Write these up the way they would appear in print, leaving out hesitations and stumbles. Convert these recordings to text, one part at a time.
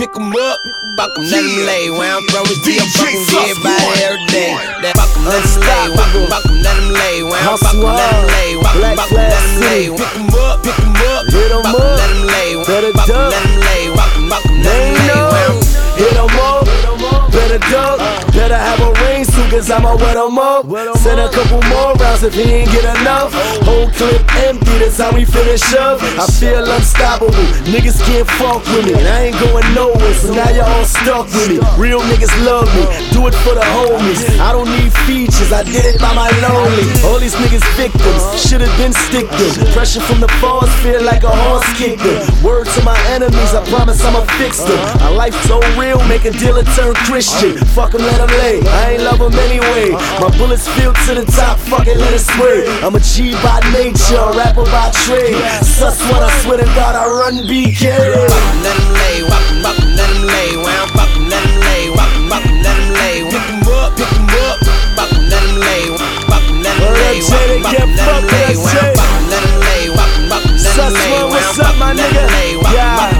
pick 'em up, fuck 'em, let 'em lay. Where I'm from, we see 'em fucking everybody every day. That fuck 'em, let 'em lay, fuck 'em, let 'em lay. Where I'm fuck 'em, let 'em lay, fuck 'em, let 'em lay. Pick 'em up, hit 'em up, let 'em lay. Better fuck 'em, duck, let 'em lay, fuck 'em, let 'em lay. hit 'em up, better duck, better have a rain suit, cause I'ma wet 'em up. Send a couple more rounds if he ain't get enough. Whole clip empty, that's how we finish up. I feel unstoppable, niggas can't fuck with me, and I ain't going nowhere, so now y'all all stuck with me. Real niggas love me, do it for the homies. I don't need features, I did it by my lonely. All these niggas victims, should've been stick them. Pressure from the falls, feel like a horse kicked them. Word to my enemies, I promise I'ma fix them. My life so real, make a dealer turn Christian. Fuck 'em, let 'em lay, I ain't love 'em anyway. My bullets filled to the top, fuck it, let it spray. I'm a G by nature, a rapper by trade. Sus what, I swear to God, I run BK. Fuck 'em, let 'em lay, fuck 'em, let 'em lay. Where I'm fuck 'em, let 'em lay, fuck 'em, let 'em lay. Pick 'em up, fuck 'em, let 'em lay. Fuck 'em, let 'em lay, fuck 'em, let 'em lay. Where I'm fuck 'em, let 'em lay, fuck 'em, let 'em lay. Sus one, what's up, my nigga? Yeah,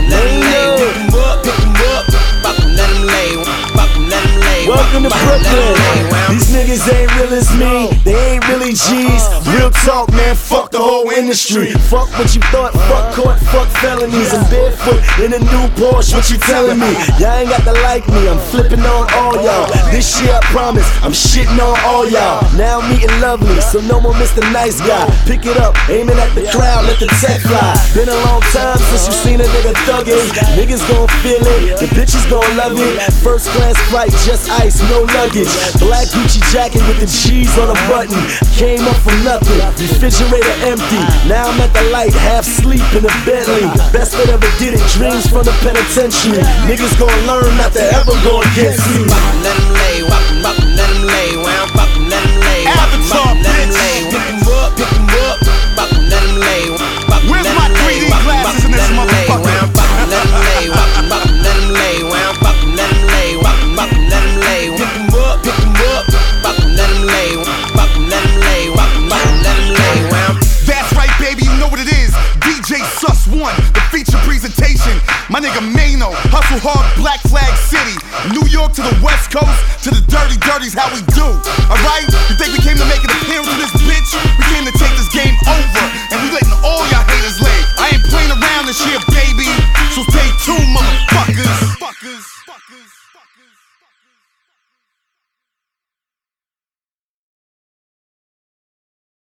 welcome to Brooklyn. These niggas ain't real as me, they ain't really G's. Real talk, man, fuck the whole industry. Fuck what you thought, fuck court, fuck felonies. I'm barefoot in a new Porsche, what you telling me? Y'all ain't got to like me, I'm flipping on all y'all. This year I promise, I'm shitting on all y'all. Now I'm eating lovely, so no more Mr. Nice Guy. Pick it up, aiming at the crowd, let the tech fly. Been a long time since you seen a nigga thuggin'. Niggas gon' feel it, the bitches gon' love it. First class flight, just ice, no luggage. Black Gucci jacket with the G's on a button. Came up from nothing, refrigerator empty. Now I'm at the light, half sleep in a Bentley. Best that ever did it, dreams from the penitentiary. Niggas gon' learn not to ever go against me. Fuck 'em, let 'em lay, fuck 'em, let 'em lay. Where I'm fuck 'em, let 'em lay. Avatar, bitch. Pick 'em up, fuck 'em, let 'em lay. Where's my 3D glasses in this motherfucker? Where I'm fuck 'em, let 'em lay, fuck 'em, let 'em lay. Where I'm fuck 'em, let 'em lay, fuck 'em, let 'em lay. Pick 'em up, fuck 'em, let 'em lay. Fuck 'em, let 'em lay, fuck 'em, let 'em lay. Where I'm That's right, baby, you know what it is. DJ Sus One, the feature presentation. My nigga Mano, hustle hard, Black Flag City. New York to the West Coast, to the dirty dirties, how we do. Alright? You think we came to make an appearance in this bitch? We came to take this game over.